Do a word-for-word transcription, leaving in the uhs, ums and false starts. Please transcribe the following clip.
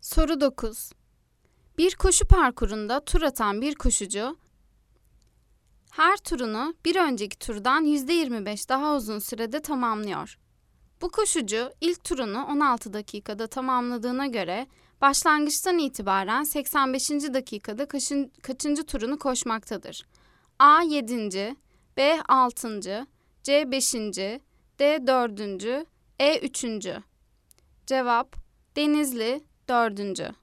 Soru dokuz. Bir koşu parkurunda tur atan bir koşucu, her turunu bir önceki turdan yüzde yirmi beş daha uzun sürede tamamlıyor. Bu koşucu ilk turunu on altı dakikada tamamladığına göre başlangıçtan itibaren seksen beşinci dakikada kaçın, kaçıncı turunu koşmaktadır? A. yedinci. B. altıncı. C. beşinci. D. dördüncü. E. üçüncü. Cevap: Denizli dördüncü.